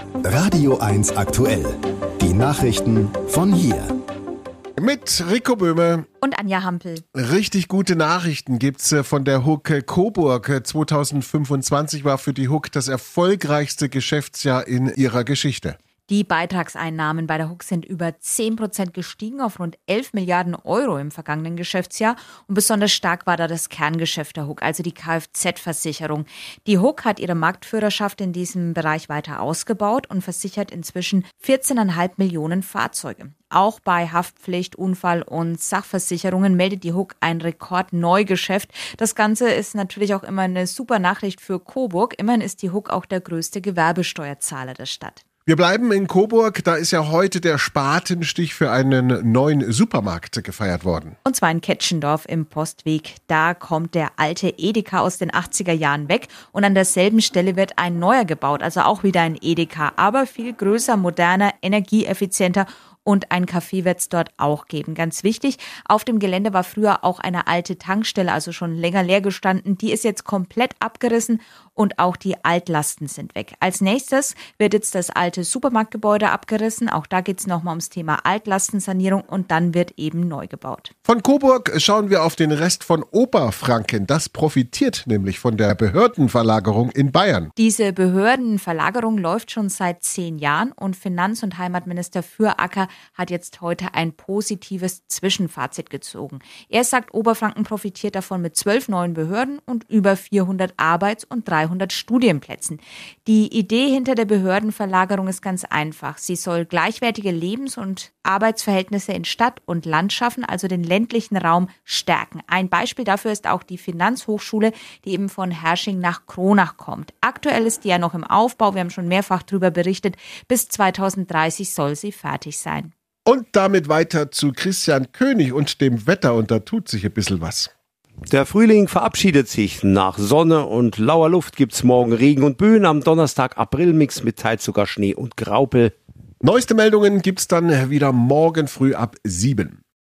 Radio 1 aktuell. Die Nachrichten von hier. Mit Rico Böhme und Anja Hampel. Richtig gute Nachrichten gibt's von der HUK Coburg. 2025 war für die HUK das erfolgreichste Geschäftsjahr in ihrer Geschichte. Die Beitragseinnahmen bei der HUK sind über 10% gestiegen auf rund 11 Milliarden Euro im vergangenen Geschäftsjahr. Und besonders stark war da das Kerngeschäft der HUK, also die Kfz-Versicherung. Die HUK hat ihre Marktführerschaft in diesem Bereich weiter ausgebaut und versichert inzwischen 14,5 Millionen Fahrzeuge. Auch bei Haftpflicht, Unfall- und Sachversicherungen meldet die HUK ein Rekordneugeschäft. Das Ganze ist natürlich auch immer eine super Nachricht für Coburg. Immerhin ist die HUK auch der größte Gewerbesteuerzahler der Stadt. Wir bleiben in Coburg, da ist ja heute der Spatenstich für einen neuen Supermarkt gefeiert worden. Und zwar in Ketschendorf im Postweg. Da kommt der alte Edeka aus den 80er Jahren weg und an derselben Stelle wird ein neuer gebaut, also auch wieder ein Edeka, aber viel größer, moderner, energieeffizienter. Und ein Café wird es dort auch geben. Ganz wichtig, auf dem Gelände war früher auch eine alte Tankstelle, also schon länger leer gestanden. Die ist jetzt komplett abgerissen und auch die Altlasten sind weg. Als nächstes wird jetzt das alte Supermarktgebäude abgerissen. Auch da geht es nochmal ums Thema Altlastensanierung und dann wird eben neu gebaut. Von Coburg schauen wir auf den Rest von Oberfranken. Das profitiert nämlich von der Behördenverlagerung in Bayern. Diese Behördenverlagerung läuft schon seit 10 Jahren und Finanz- und Heimatminister Füracker hat jetzt heute ein positives Zwischenfazit gezogen. Er sagt, Oberfranken profitiert davon mit 12 neuen Behörden und über 400 Arbeits- und 300 Studienplätzen. Die Idee hinter der Behördenverlagerung ist ganz einfach. Sie soll gleichwertige Lebens- und Arbeitsverhältnisse in Stadt und Land schaffen, also den ländlichen Raum stärken. Ein Beispiel dafür ist auch die Finanzhochschule, die eben von Herrsching nach Kronach kommt. Aktuell ist die ja noch im Aufbau, wir haben schon mehrfach darüber berichtet. Bis 2030 soll sie fertig sein. Und damit weiter zu Christian König und dem Wetter, und da tut sich ein bisschen was. Der Frühling verabschiedet sich. Nach Sonne und lauer Luft gibt's morgen Regen und Böen. Am Donnerstag Aprilmix mit teils sogar Schnee und Graupel. Neueste Meldungen gibt's dann wieder morgen früh ab 7.